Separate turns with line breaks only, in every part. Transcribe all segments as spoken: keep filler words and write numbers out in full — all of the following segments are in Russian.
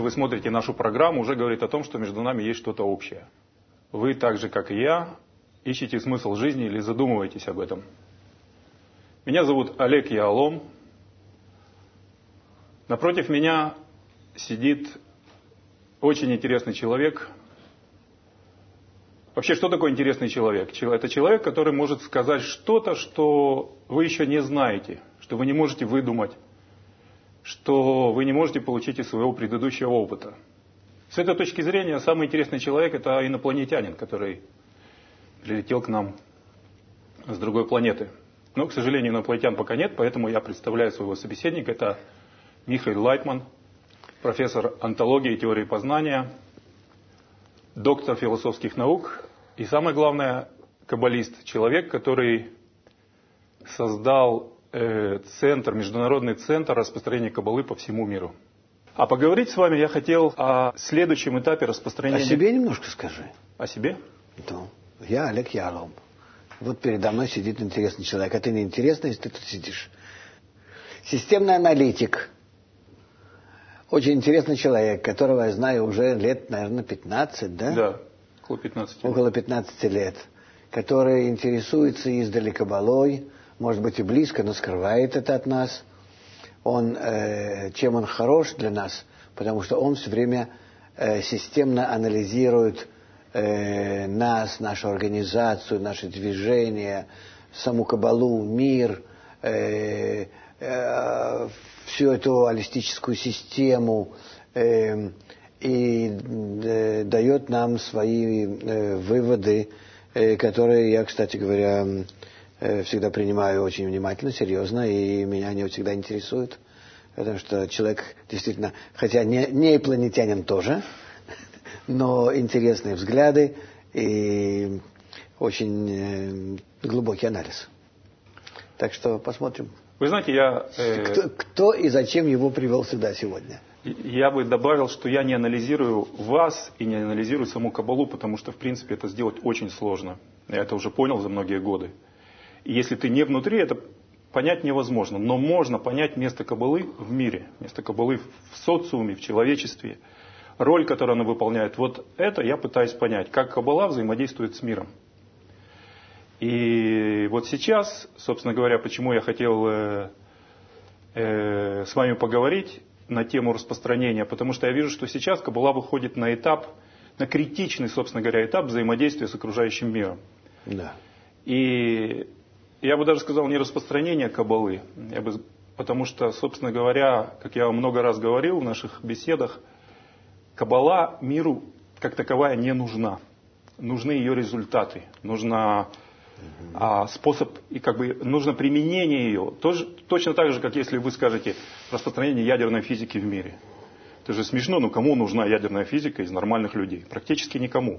вы смотрите нашу программу, уже говорит о том, что между нами есть что-то общее. Вы так же, как и я, ищете смысл жизни или задумываетесь об этом. Меня зовут Олег Яалом. Напротив меня сидит очень интересный человек. Вообще, что такое интересный человек? Это человек, который может сказать что-то, что вы еще не знаете, что вы не можете выдумать, что вы не можете получить из своего предыдущего опыта. С этой точки зрения, самый интересный человек – это инопланетянин, который прилетел к нам с другой планеты. Но, к сожалению, инопланетян пока нет, поэтому я представляю своего собеседника. Это Михаил Лайтман, профессор онтологии и теории познания, доктор философских наук и, самое главное, каббалист. Человек, который создал э, центр, международный центр распространения каббалы по всему миру. А поговорить с вами я хотел о следующем этапе распространения...
О себе немножко скажи.
О себе?
Да. Я Олег Яалом. Вот передо мной сидит интересный человек. А ты не интересный, если ты тут сидишь. Системный аналитик. Очень интересный человек, которого я знаю уже лет, наверное, пятнадцать, да?
Да, около пятнадцати.
Около пятнадцати лет. Который интересуется издали каббалой, может быть и близко, но скрывает это от нас. Он, э, чем он хорош для нас? Потому что он все время э, системно анализирует э, нас, нашу организацию, наши движения, саму каббалу, мир, э, э, всю эту холистическую систему э, и э, дает нам свои э, выводы, э, которые я, кстати говоря, э, всегда принимаю очень внимательно, серьезно, и меня они всегда интересуют, потому что человек действительно, хотя не, не инопланетянин тоже, но интересные взгляды и очень э, глубокий анализ. Так что посмотрим.
Вы знаете, я... Э,
кто, кто и зачем его привел сюда сегодня?
Я бы добавил, что я не анализирую вас и не анализирую саму каббалу, потому что, в принципе, это сделать очень сложно. Я это уже понял за многие годы. И если ты не внутри, это понять невозможно. Но можно понять место каббалы в мире, место каббалы в социуме, в человечестве, роль, которую она выполняет. Вот это я пытаюсь понять, как каббала взаимодействует с миром. И вот сейчас, собственно говоря, почему я хотел э, э, с вами поговорить на тему распространения, потому что я вижу, что сейчас каббала выходит на этап, на критичный, собственно говоря, этап взаимодействия с окружающим миром.
Да.
И я бы даже сказал, не распространение каббалы, я бы, потому что, собственно говоря, как я вам много раз говорил в наших беседах, каббала миру как таковая не нужна. Нужны ее результаты, нужна... А способ, и как бы нужно применение ее. Тоже, точно так же, как если вы скажете распространение ядерной физики в мире. Это же смешно, но кому нужна ядерная физика из нормальных людей? Практически никому.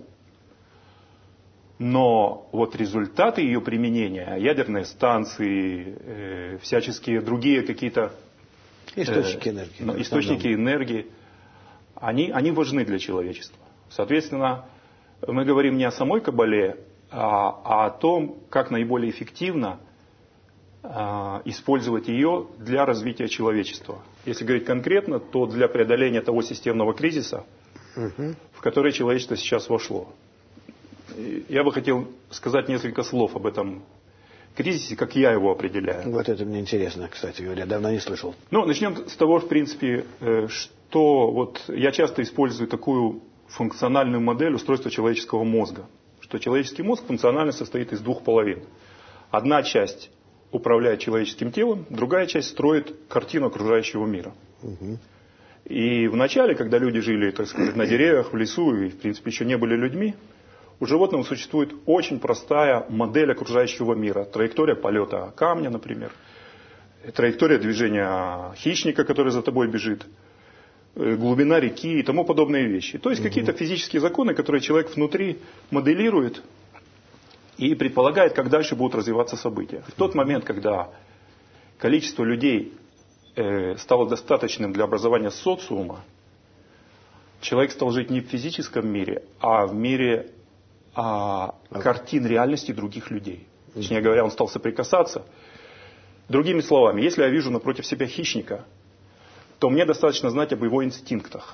Но вот результаты ее применения, ядерные станции, э, всяческие другие какие-то э,
источники энергии,
источники энергии, они, они важны для человечества. Соответственно, мы говорим не о самой каббале, а о том, как наиболее эффективно а, использовать ее для развития человечества. Если говорить конкретно, то для преодоления того системного кризиса, угу. в который человечество сейчас вошло. Я бы хотел сказать несколько слов об этом кризисе, как я его определяю.
Вот это мне интересно, кстати говоря, давно не слышал.
Ну, начнем с того, в принципе, что вот я часто использую такую функциональную модель устройства человеческого мозга. Что человеческий мозг функционально состоит из двух половин. Одна часть управляет человеческим телом, другая часть строит картину окружающего мира. Угу. И вначале, когда люди жили, так сказать, на деревьях, в лесу и, в принципе, еще не были людьми, у животного существует очень простая модель окружающего мира. Траектория полета камня, например, траектория движения хищника, который за тобой бежит, глубина реки и тому подобные вещи. То есть угу. какие-то физические законы, которые человек внутри моделирует и предполагает, как дальше будут развиваться события. В тот момент, когда количество людей э, стало достаточным для образования социума, человек стал жить не в физическом мире, а в мире а, картин реальности других людей. Точнее говоря, он стал соприкасаться. Другими словами, если я вижу напротив себя хищника, то мне достаточно знать об его инстинктах.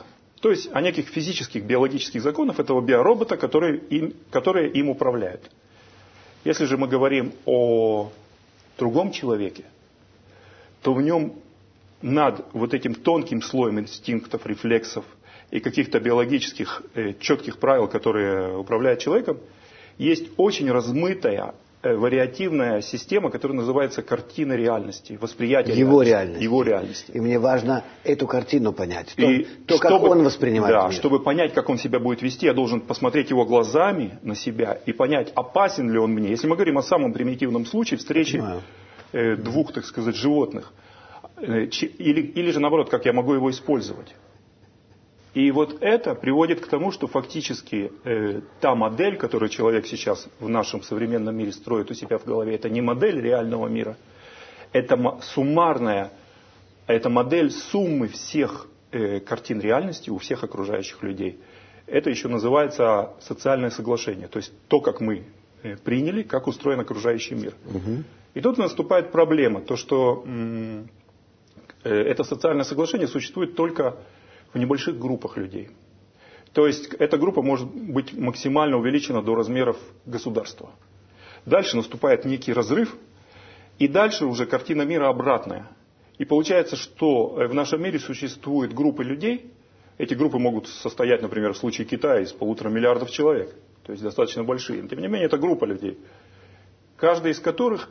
То есть о неких физических, биологических законах этого биоробота, которые им, которые им управляют. Если же мы говорим о другом человеке, то в нем над вот этим тонким слоем инстинктов, рефлексов и каких-то биологических э, четких правил, которые управляют человеком, есть очень размытая, э, вариативная система, которая называется картина реальности, восприятие
его
реальности,
реальности.
Его реальности.
И мне важно эту картину понять, то,
И
то
чтобы,
как он воспринимает
да,
мир.
Чтобы понять, как он себя будет вести, я должен посмотреть его глазами на себя и понять, опасен ли он мне. Если мы говорим о самом примитивном случае встречи э, двух, так сказать, животных, э, чи, или, или же наоборот, как я могу его использовать. И вот это приводит к тому, что фактически э, та модель, которую человек сейчас в нашем современном мире строит у себя в голове, это не модель реального мира, это суммарная, это модель суммы всех э, картин реальности у всех окружающих людей. Это еще называется социальное соглашение, то есть то, как мы э, приняли, как устроен окружающий мир. Угу. И тут наступает проблема, то что м- э, это социальное соглашение существует только в небольших группах людей. То есть эта группа может быть максимально увеличена до размеров государства. Дальше наступает некий разрыв, и дальше уже картина мира обратная. И получается, что в нашем мире существуют группы людей, эти группы могут состоять, например, в случае Китая из полутора миллиардов человек, то есть достаточно большие. Тем не менее, это группа людей, каждая из которых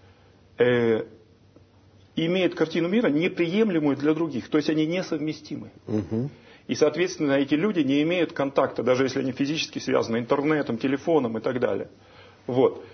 э, имеет картину мира неприемлемую для других, то есть они несовместимы. Угу. И, соответственно, эти люди не имеют контакта, даже если они физически связаны интернетом, телефоном и так далее. Вот.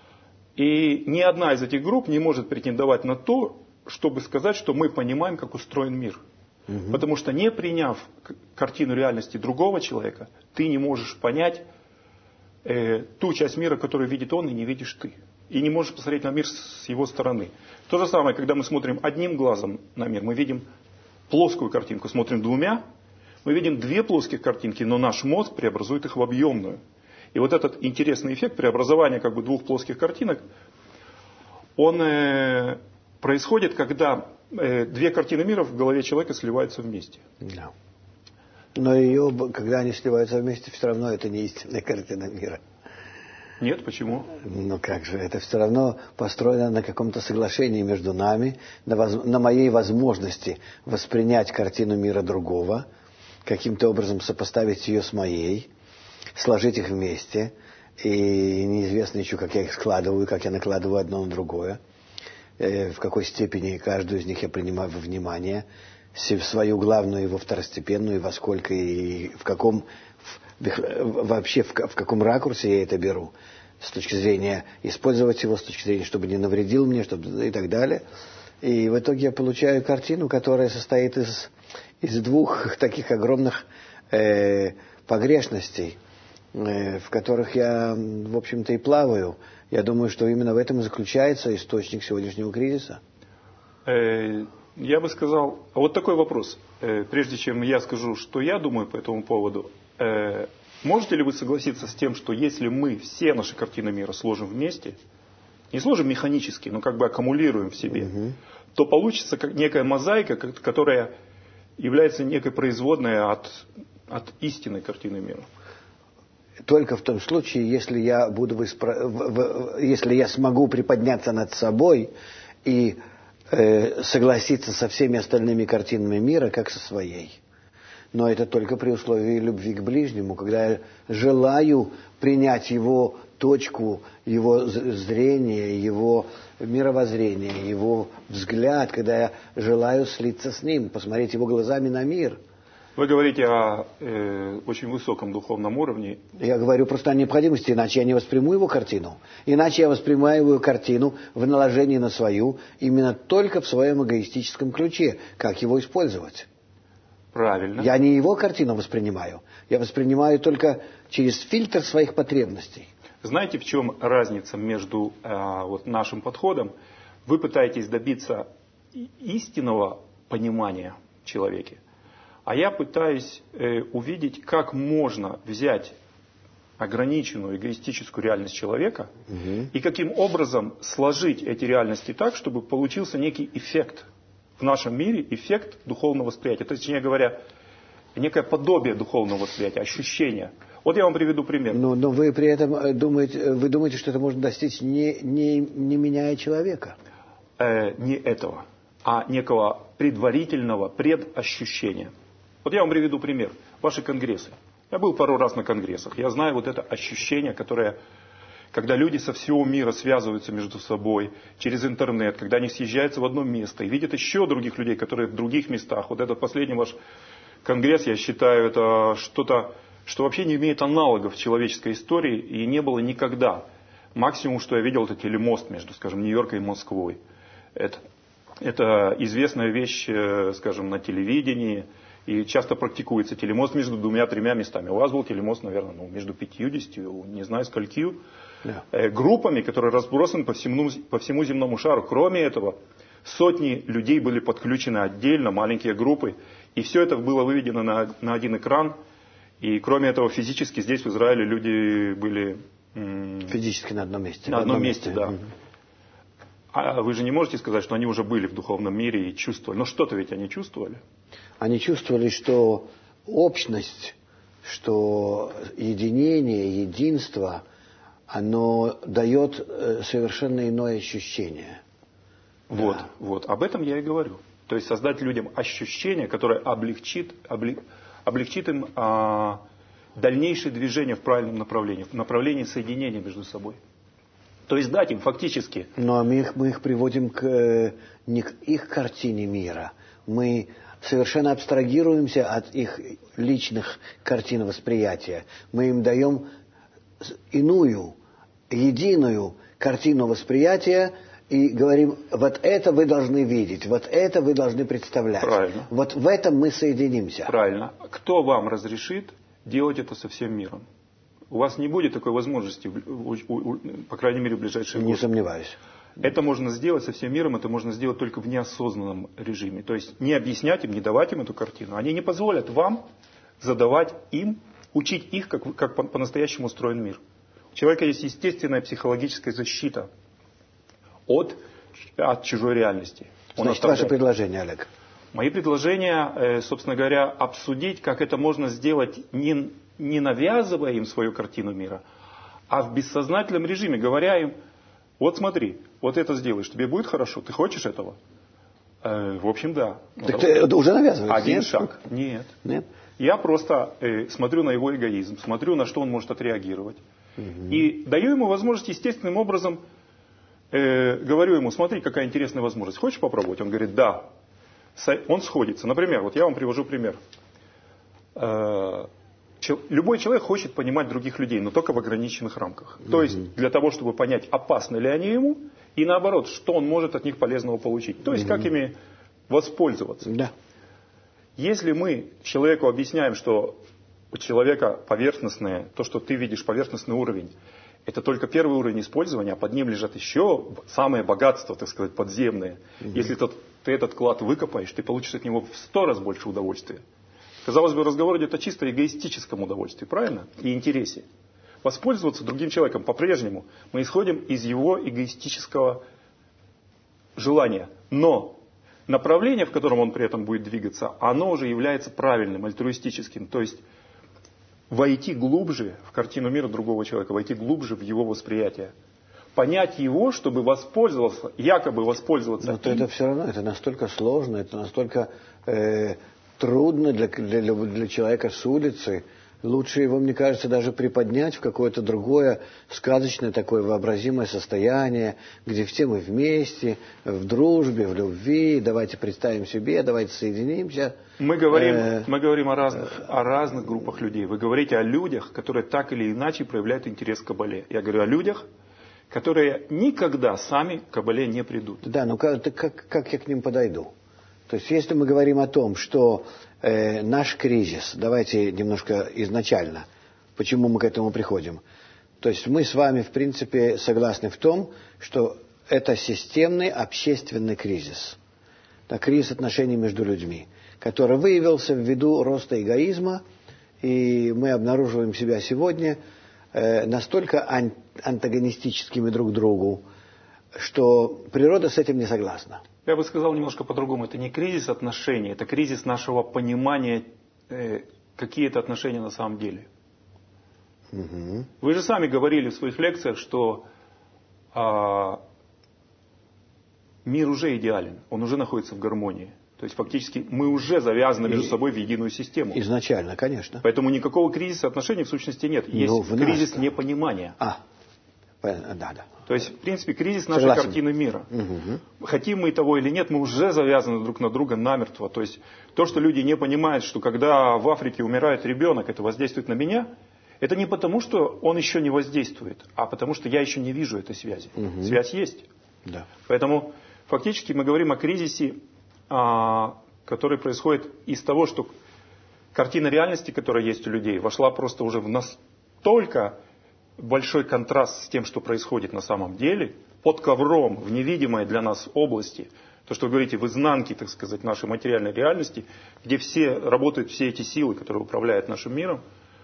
И ни одна из этих групп не может претендовать на то, чтобы сказать, что мы понимаем, как устроен мир. Угу. Потому что не приняв картину реальности другого человека, ты не можешь понять э, ту часть мира, которую видит он, и не видишь ты. И не можешь посмотреть на мир с его стороны. То же самое, когда мы смотрим одним глазом на мир, мы видим плоскую картинку, смотрим двумя, мы видим две плоских картинки, но наш мозг преобразует их в объемную. И вот этот интересный эффект преобразования как бы двух плоских картинок, он э, происходит, когда э, две картины мира в голове человека сливаются вместе.
Да. Но ее, когда они сливаются вместе, все равно это не истинная картина мира.
Нет, почему?
Ну как же, это все равно построено на каком-то соглашении между нами, на, воз, на моей возможности воспринять картину мира другого, каким-то образом сопоставить ее с моей, сложить их вместе, и неизвестно еще, как я их складываю, как я накладываю одно на другое, э, в какой степени каждую из них я принимаю во внимание, свою главную и во второстепенную, и во сколько, и в каком... вообще в, в каком ракурсе я это беру, с точки зрения использовать его, с точки зрения, чтобы не навредил мне, чтобы и так далее. И в итоге я получаю картину, которая состоит из, из двух таких огромных э, погрешностей, э, в которых я, в общем-то, и плаваю. Я думаю, что именно в этом и заключается источник сегодняшнего кризиса.
Я бы сказал, вот такой вопрос, прежде чем я скажу, что я думаю по этому поводу. Можете ли вы согласиться с тем, что если мы все наши картины мира сложим вместе, не сложим механически, но как бы аккумулируем в себе, угу. то получится как некая мозаика, которая является некой производной от, от истинной картины мира?
Только в том случае, если я буду воспро... если я смогу приподняться над собой и э, согласиться со всеми остальными картинами мира, как со своей. Но это только при условии любви к ближнему, когда я желаю принять его точку, его зрение, его мировоззрение, его взгляд, когда я желаю слиться с ним, посмотреть его глазами на мир.
Вы говорите о э, очень высоком духовном уровне.
Я говорю просто о необходимости, иначе я не восприму его картину. Иначе я воспринимаю его картину в наложении на свою, именно только в своем эгоистическом ключе. Как его использовать?
Правильно.
Я не его картину воспринимаю. Я воспринимаю только через фильтр своих потребностей.
Знаете, в чем разница между э, вот нашим подходом? Вы пытаетесь добиться истинного понимания в человеке. А я пытаюсь э, увидеть, как можно взять ограниченную эгоистическую реальность человека угу. и каким образом сложить эти реальности так, чтобы получился некий эффект в нашем мире, эффект духовного восприятия. То есть, точнее говоря, некое подобие духовного восприятия, ощущения. Вот я вам приведу пример.
Но, но вы при этом думаете, вы думаете, что это можно достичь, не, не, не меняя человека?
Э, не этого, а некого предварительного предощущения. Вот я вам приведу пример. Ваши конгрессы. Я был пару раз на конгрессах. Я знаю вот это ощущение, которое, когда люди со всего мира связываются между собой через интернет, когда они съезжаются в одно место и видят еще других людей, которые в других местах. Вот этот последний ваш конгресс, я считаю, это что-то, что вообще не имеет аналогов в человеческой истории и не было никогда. Максимум, что я видел, это телемост между, скажем, Нью-Йорком и Москвой. Это, это известная вещь, скажем, на телевидении. И часто практикуется телемост между двумя-тремя местами. У вас был телемост, наверное, ну, между пятьюдесятью, не знаю, сколькими yeah. э, группами, которые разбросаны по всему, по всему земному шару. Кроме этого, сотни людей были подключены отдельно, маленькие группы. И все это было выведено на, на один экран. И кроме этого, физически здесь, в Израиле, люди были... М-
физически на одном месте.
На одном месте, месте да.
Mm-hmm.
А вы же не можете сказать, что они уже были в духовном мире и чувствовали. Но что-то ведь они чувствовали.
Они чувствовали, что общность, что единение, единство, оно дает совершенно иное ощущение.
Вот,
да.
вот, об этом я и говорю. То есть создать людям ощущение, которое облегчит, облег, облегчит им а, дальнейшее движение в правильном направлении, в направлении соединения между собой. То есть дать им фактически...
Ну, а мы их, мы их приводим к, не к их картине мира. Мы совершенно абстрагируемся от их личных картин восприятия. Мы им даем иную, единую картину восприятия и говорим, вот это вы должны видеть, вот это вы должны представлять.
Правильно.
Вот в этом мы соединимся.
Правильно. Кто вам разрешит делать это со всем миром? У вас не будет такой возможности, по крайней мере, в ближайшие годы.
Не сомневаюсь.
Это можно сделать со всем миром, это можно сделать только в неосознанном режиме. То есть не объяснять им, не давать им эту картину. Они не позволят вам задавать им, учить их, как, как по-настоящему устроен мир. У человека есть естественная психологическая защита от, от чужой реальности. Он
Значит, ваше предложение, Олег?
Мои предложения, собственно говоря, обсудить, как это можно сделать, не, не навязывая им свою картину мира, а в бессознательном режиме, говоря им, вот смотри, вот это сделаешь, тебе будет хорошо, ты хочешь этого? Э, в общем, да.
Так ты это уже навязываешь?
Один
нет?
шаг. Нет.
Нет.
Я просто э, смотрю на его эгоизм, смотрю, на что он может отреагировать. Угу. И даю ему возможность естественным образом, э, говорю ему, смотри, какая интересная возможность. Хочешь попробовать? Он говорит, да. Он сходится. Например, вот я вам привожу пример. Э, Любой человек хочет понимать других людей, но только в ограниченных рамках. Mm-hmm. То есть для того, чтобы понять, опасны ли они ему, и наоборот, что он может от них полезного получить. То есть mm-hmm. как ими воспользоваться.
Yeah.
Если мы человеку объясняем, что у человека поверхностное, то, что ты видишь, поверхностный уровень, это только первый уровень использования, а под ним лежат еще самые богатства, так сказать, подземные. Mm-hmm. Если тот, ты этот клад выкопаешь, ты получишь от него в сто раз больше удовольствия. Казалось бы, разговор идет о чисто эгоистическом удовольствии, правильно? И интересе. Воспользоваться другим человеком по-прежнему мы исходим из его эгоистического желания. Но направление, в котором он при этом будет двигаться, оно уже является правильным, альтруистическим. То есть войти глубже в картину мира другого человека, войти глубже в его восприятие. Понять его, чтобы воспользоваться, якобы воспользоваться.
Но это все равно, это настолько сложно, это настолько... Э- Трудно для, для, для человека с улицы. Лучше его, мне кажется, даже приподнять в какое-то другое сказочное такое вообразимое состояние, где все мы вместе, в дружбе, в любви, давайте представим себе, давайте соединимся.
Мы говорим, э, мы говорим о, разных, о разных группах людей. Вы говорите о людях, которые так или иначе проявляют интерес к Кабале. Я говорю о людях, которые никогда сами к Кабале не придут.
Да, но как, как, как я к ним подойду? То есть, если мы говорим о том, что э, наш кризис, давайте немножко изначально, почему мы к этому приходим. То есть, мы с вами, в принципе, согласны в том, что это системный общественный кризис. Это кризис отношений между людьми, который выявился ввиду роста эгоизма, и мы обнаруживаем себя сегодня э, настолько ан- антагонистическими друг другу, что природа с этим не согласна.
Я бы сказал немножко по-другому. Это не кризис отношений, это кризис нашего понимания э, какие это отношения на самом деле.
Угу.
Вы же сами говорили в своих лекциях, что а, мир уже идеален, он уже находится в гармонии. То есть фактически мы уже завязаны между собой в единую систему.
Изначально, конечно.
Поэтому никакого кризиса отношений в сущности нет. Есть
Ну, в
кризис
нас-то.
непонимания.
А, понятно, да, да.
То есть, в принципе, кризис нашей
Согласен.
картины мира.
Угу.
Хотим мы того или нет, мы уже завязаны друг на друга намертво. То есть, то, что люди не понимают, что когда в Африке умирает ребенок, это воздействует на меня, это не потому, что он еще не воздействует, а потому, что я еще не вижу этой связи.
Угу.
Связь есть.
Да.
Поэтому, фактически, мы говорим о кризисе, а, который происходит из того, что картина реальности, которая есть у людей, вошла просто уже в настолько большой контраст с тем, что происходит на самом деле, под ковром, в невидимой для нас области, то, что вы говорите, в изнанке, так сказать, нашей материальной реальности, где все работают все эти силы, которые управляют нашим миром,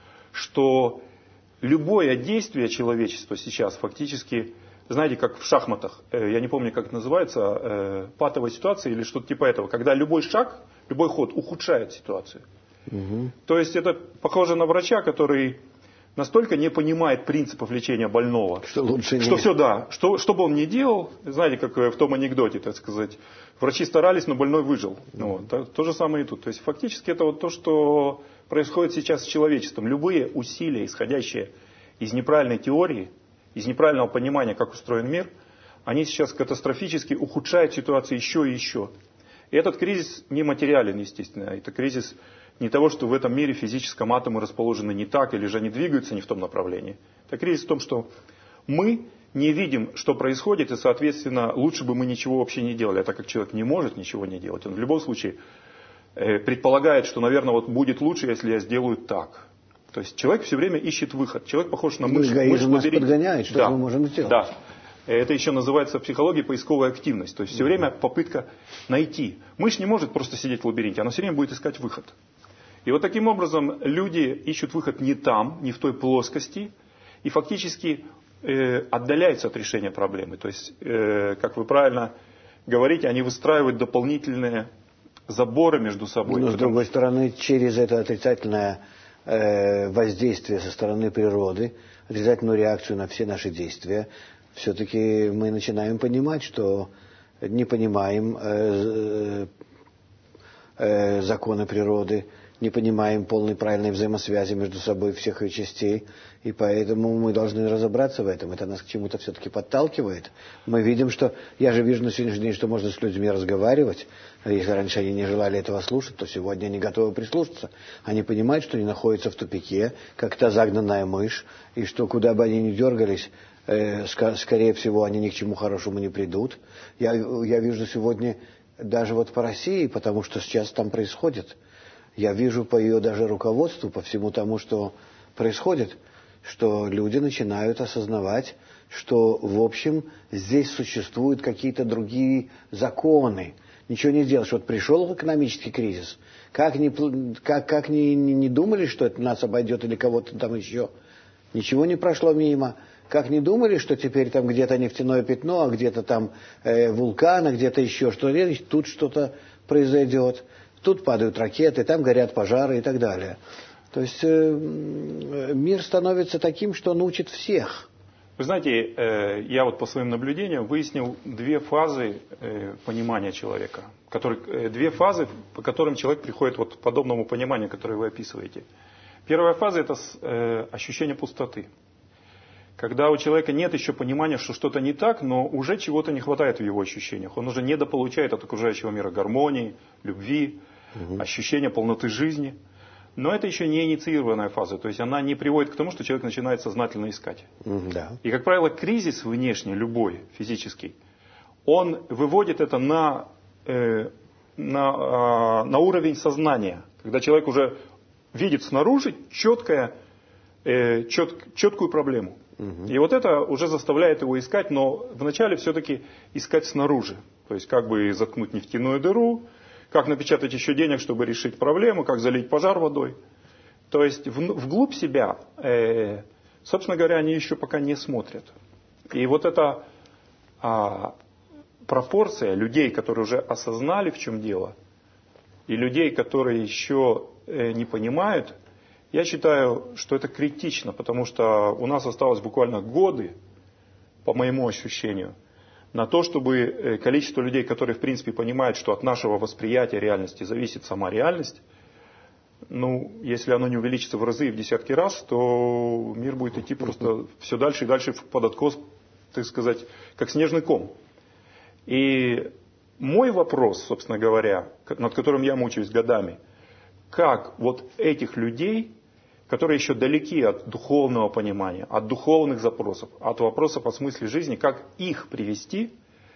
что любое действие человечества сейчас фактически, знаете, как в шахматах, я не помню, как это называется, патовая ситуация или что-то типа этого, когда любой шаг, любой ход ухудшает ситуацию.
Угу.
То есть это похоже на врача, который настолько не понимает принципов лечения больного,
что лучше
что
не...
все, да, что, что бы он ни делал, знаете, как в том анекдоте, так сказать, врачи старались, но больной выжил. Ну, вот, то, то же самое и тут. То есть фактически это вот то, что происходит сейчас с человечеством. Любые усилия, исходящие из неправильной теории, из неправильного понимания, как устроен мир, они сейчас катастрофически ухудшают ситуацию еще и еще. И этот кризис не материален, естественно, это кризис не того, что в этом мире физическом атомы расположены не так, или же они двигаются не в том направлении. Это кризис в том, что мы не видим, что происходит, и, соответственно, лучше бы мы ничего вообще не делали. А так как человек не может ничего не делать, он в любом случае э, предполагает, что, наверное, вот будет лучше, если я сделаю так. То есть человек все время ищет выход. Человек похож на мышь.
Эгоизм нас подгоняет, что
да,
мы можем сделать.
Да. Это еще называется в психологии поисковая активность. То есть все время попытка найти. Мышь не может просто сидеть в лабиринте, она все время будет искать выход. И вот таким образом люди ищут выход не там, не в той плоскости, и фактически э, отдаляются от решения проблемы. То есть, э, как вы правильно говорите, они выстраивают дополнительные заборы между собой.
Но,
потому...
с другой стороны, через это отрицательное э, воздействие со стороны природы, отрицательную реакцию на все наши действия, все-таки мы начинаем понимать, что не понимаем э, э, законы природы, не понимаем полной правильной взаимосвязи между собой всех ее частей, и поэтому мы должны разобраться в этом. Это нас к чему-то все-таки подталкивает. Мы видим, что... Я же вижу на сегодняшний день, что можно с людьми разговаривать. Если раньше они не желали этого слушать, то сегодня они готовы прислушаться. Они понимают, что они находятся в тупике, как та загнанная мышь, и что куда бы они ни дергались, э, ск- скорее всего, они ни к чему хорошему не придут. Я, я вижу сегодня даже вот по России, потому что сейчас там происходит... Я вижу по ее даже руководству, по всему тому, что происходит, что люди начинают осознавать, что, в общем, здесь существуют какие-то другие законы. Ничего не делаешь. Вот пришел экономический кризис. Как ни, как, как ни, ни, ни думали, что это нас обойдет или кого-то там еще, ничего не прошло мимо. Как не думали, что теперь там где-то нефтяное пятно, а где-то там э, вулкан, а где-то еще что-то, тут что-то произойдет. Тут падают ракеты, там горят пожары и так далее. То есть э, мир становится таким, что он учит всех.
Вы знаете, э, я вот по своим наблюдениям выяснил две фазы э, понимания человека. Которые, э, две фазы, по которым человек приходит вот к подобному пониманию, которое вы описываете. Первая фаза – это э, ощущение пустоты. Когда у человека нет еще понимания, что что-то не так, но уже чего-то не хватает в его ощущениях. Он уже недополучает от окружающего мира гармонии, любви, угу. ощущения полноты жизни. Но это еще не инициированная фаза. То есть она не приводит к тому, что человек начинает сознательно искать.
Да.
И, как правило, кризис внешний, любой, физический, он выводит это на, э, на, э, на уровень сознания. Когда человек уже видит снаружи четкое, э, чет, четкую проблему. И вот это уже заставляет его искать, но вначале все-таки искать снаружи. То есть как бы заткнуть нефтяную дыру, как напечатать еще денег, чтобы решить проблему, как залить пожар водой. То есть вглубь себя, э, собственно говоря, они еще пока не смотрят. И вот эта а, пропорция людей, которые уже осознали, в чем дело, и людей, которые еще не понимают, я считаю, что это критично, потому что у нас осталось буквально годы, по моему ощущению, на то, чтобы количество людей, которые в принципе понимают, что от нашего восприятия реальности зависит сама реальность, ну, если оно не увеличится в разы и в десятки раз, то мир будет идти просто все дальше и дальше под откос, так сказать, как снежный ком. И мой вопрос, собственно говоря, над которым я мучаюсь годами, как вот этих людей, которые еще далеки от духовного понимания, от духовных запросов, от вопросов о смысле жизни, как их привести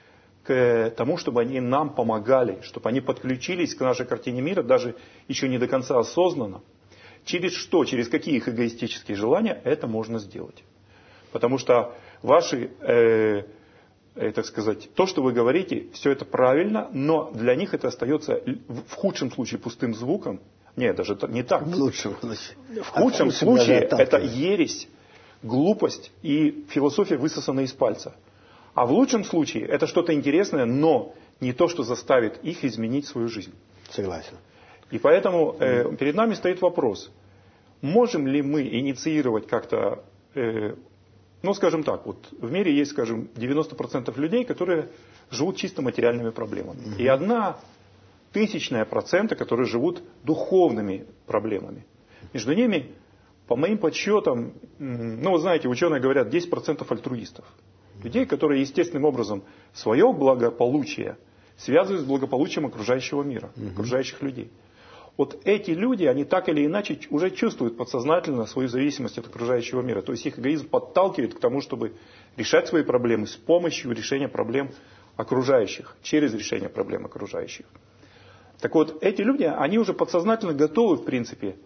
к тому, чтобы они нам помогали, чтобы они подключились к нашей картине мира, даже еще не до конца осознанно. Через что, через какие их эгоистические желания это можно сделать. Потому что ваши, э, э, так сказать, то, что вы говорите, все это правильно, но для них это остается в худшем случае пустым звуком. Нет, даже не так.
В лучшем случае.
В худшем случае это ересь, глупость и философия, высосанная из пальца. А в лучшем случае это что-то интересное, но не то, что заставит их изменить свою жизнь.
Согласен.
И поэтому э, перед нами стоит вопрос, можем ли мы инициировать как-то, э, ну скажем так, вот в мире есть, скажем, девяносто процентов людей, которые живут чисто материальными проблемами. Mm-hmm. И одна тысячная процента, которые живут духовными проблемами. Между ними, по моим подсчетам, ну вы знаете, ученые говорят, десять процентов альтруистов. Людей, которые естественным образом свое благополучие связывают с благополучием окружающего мира, угу. окружающих людей. Вот эти люди, они так или иначе уже чувствуют подсознательно свою зависимость от окружающего мира. То есть их эгоизм подталкивает к тому, чтобы решать свои проблемы с помощью решения проблем окружающих, через решение проблем окружающих. Так вот, эти люди, они уже подсознательно готовы, в принципе,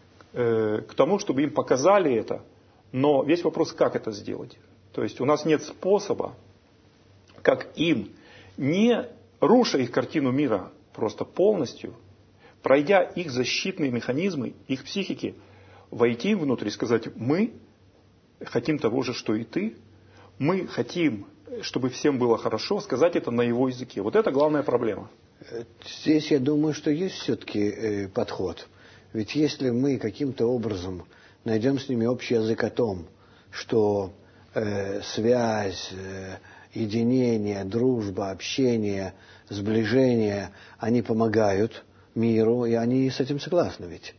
э, к тому, чтобы им показали это. Но весь вопрос, как это сделать. То есть у нас нет способа, как им, не руша их картину мира просто полностью, пройдя их защитные механизмы, их психики, войти внутрь и сказать, мы хотим того же, что и ты, мы хотим, чтобы всем было хорошо, сказать это на его языке. Вот это главная проблема.
Здесь я думаю, что есть все-таки подход. Ведь если мы каким-то образом найдем с ними общий язык о том, что э, связь, э, единение, дружба, общение, сближение, они помогают миру, и они с этим согласны ведь.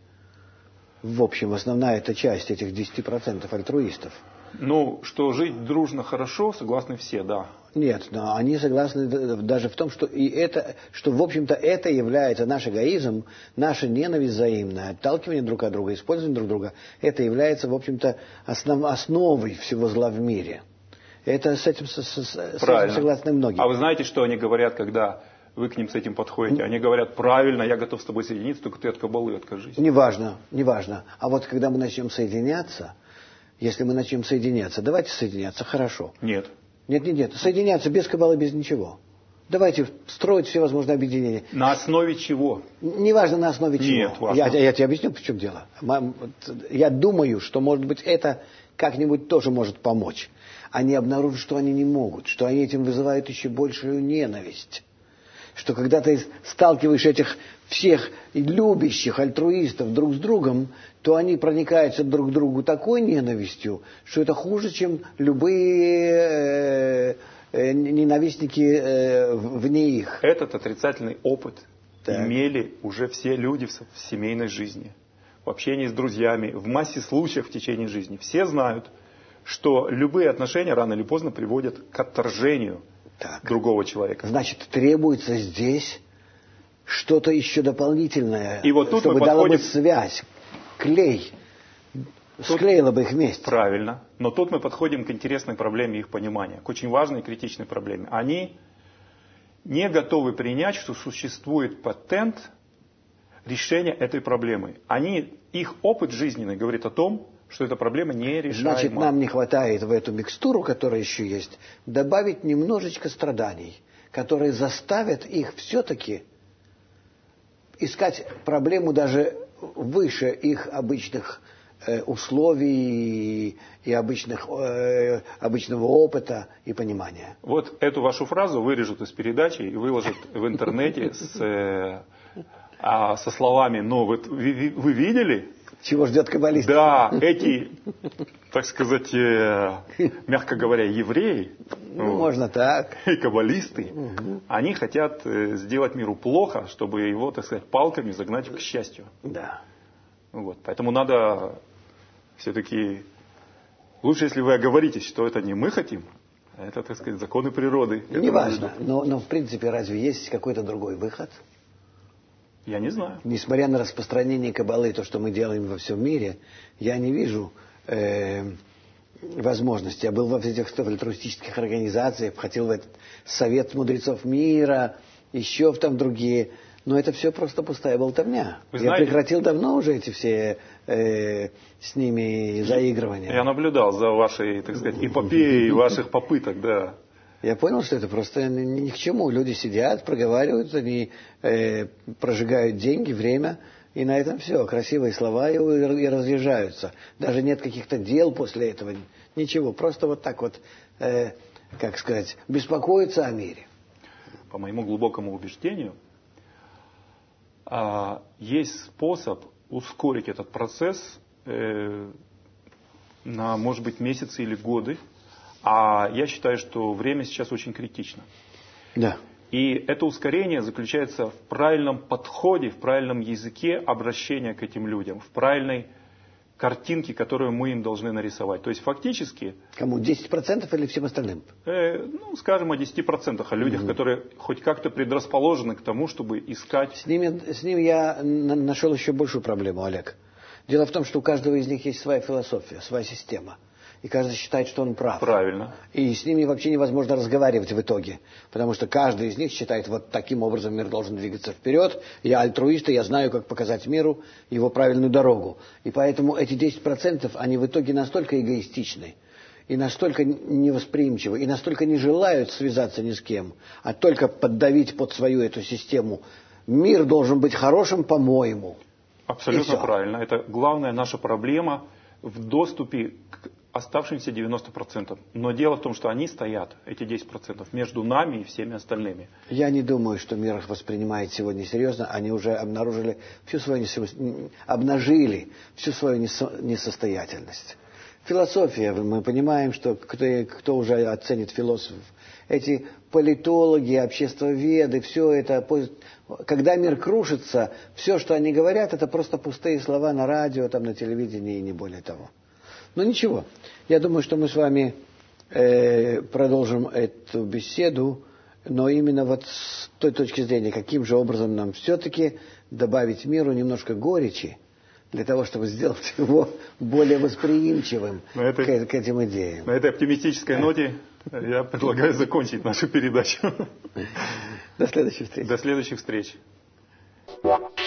В общем, основная эта часть этих десяти процентов альтруистов.
Ну, что жить дружно хорошо, согласны все, да.
Нет, но они согласны даже в том, что и это, что в общем-то это является наш эгоизм, наша ненависть взаимная, отталкивание друг от друга, использование друг друга. Это является, в общем-то, основ, основой всего зла в мире. Это с этим, с, с, с этим согласны многие.
А вы знаете, что они говорят, когда вы к ним с этим подходите? Они говорят, правильно, я готов с тобой соединиться, только ты от кабалы откажись.
Неважно, неважно. А вот когда мы начнем соединяться, если мы начнем соединяться, давайте соединяться, хорошо.
Нет.
Нет, нет, нет. Соединяться без кабалы, без ничего. Давайте строить все возможные объединения.
На основе чего?
Неважно на основе чего.
Нет, важно.
Я, я тебе объясню, в чем дело. Я думаю, что, может быть, это как-нибудь тоже может помочь. Они обнаружат, что они не могут, что они этим вызывают еще большую ненависть. Что когда ты сталкиваешь этих всех любящих альтруистов друг с другом, то они проникаются друг к другу такой ненавистью, что это хуже, чем любые э, э, ненавистники э, вне их.
Этот отрицательный опыт
так.
имели уже все люди в, в семейной жизни, в общении с друзьями, в массе случаев в течение жизни. Все знают, что любые отношения рано или поздно приводят к отторжению так. другого человека.
Значит, требуется здесь что-то еще дополнительное,
и вот тут
чтобы
мы
дало
подходим...
бы связь, клей, тут... склеило бы их вместе.
Правильно. Но тут мы подходим к интересной проблеме их понимания, к очень важной и критичной проблеме. Они не готовы принять, что существует патент решения этой проблемы. Они, их опыт жизненный говорит о том, что эта проблема нерешаема.
Значит, нам не хватает в эту микстуру, которая еще есть, добавить немножечко страданий, которые заставят их все-таки искать проблему даже выше их обычных э, условий и обычных, э, обычного опыта и понимания.
Вот эту вашу фразу вырежут из передачи и выложат в интернете с э, а со словами, но вы, вы, вы видели?
Чего ждет каббалист?
Да, эти, так сказать, э, мягко говоря, евреи,
ну, вот, можно так,
и каббалисты, угу. они хотят э, сделать миру плохо, чтобы его, так сказать, палками загнать к счастью.
Да.
Вот, поэтому надо все-таки, лучше, если вы оговоритесь, что это не мы хотим, а это, так сказать, законы природы.
Не важно, но, но в принципе разве есть какой-то другой выход?
Я не знаю.
Несмотря на распространение каббалы, то, что мы делаем во всем мире, я не вижу э, возможности. Я был во всех альтруистических организациях, входил в этот совет мудрецов мира, еще в там другие. Но это все просто пустая болтовня.
Вы
я
знаете,
прекратил давно уже эти все э, с ними заигрывания.
Я наблюдал за вашей, так сказать, эпопеей ваших попыток, да.
Я понял, что это просто ни, ни к чему. Люди сидят, проговаривают, они э, прожигают деньги, время, и на этом все. Красивые слова и, и разъезжаются. Даже нет каких-то дел после этого. Ничего. Просто вот так вот, э, как сказать, беспокоиться о мире.
По моему глубокому убеждению, э, есть способ ускорить этот процесс э, на, может быть, месяцы или годы. А я считаю, что время сейчас очень критично.
Да.
И это ускорение заключается в правильном подходе, в правильном языке обращения к этим людям, в правильной картинке, которую мы им должны нарисовать. То есть фактически...
Кому? десять процентов или всем остальным?
Э, ну, скажем о десяти процентах, о людях, угу. которые хоть как-то предрасположены к тому, чтобы искать...
С ними, с ними я нашел еще большую проблему, Олег. Дело в том, что у каждого из них есть своя философия, своя система. И каждый считает, что он прав.
Правильно.
И с ними вообще невозможно разговаривать в итоге. Потому что каждый из них считает, вот таким образом мир должен двигаться вперед. Я альтруист, и я знаю, как показать миру его правильную дорогу. И поэтому эти десять процентов, они в итоге настолько эгоистичны, и настолько невосприимчивы, и настолько не желают связаться ни с кем, а только поддавить под свою эту систему. Мир должен быть хорошим, по-моему.
Абсолютно правильно. Это главная наша проблема в доступе к оставшимся девяноста процентам. Но дело в том, что они стоят, эти десять процентов, между нами и всеми остальными.
Я не думаю, что мир их воспринимает сегодня серьезно. Они уже обнаружили всю свою несо... обнажили всю свою несо... несостоятельность. Философия, мы понимаем, что кто, кто уже оценит философов. Эти политологи, обществоведы, все это, когда мир крушится, все, что они говорят, это просто пустые слова на радио, там, на телевидении и не более того. Но ничего, я думаю, что мы с вами э, продолжим эту беседу, но именно вот с той точки зрения, каким же образом нам все-таки добавить миру немножко горечи, для того, чтобы сделать его более восприимчивым этой, к, к этим идеям.
На этой оптимистической ноте я предлагаю закончить нашу передачу.
До следующих встреч.
До следующих встреч.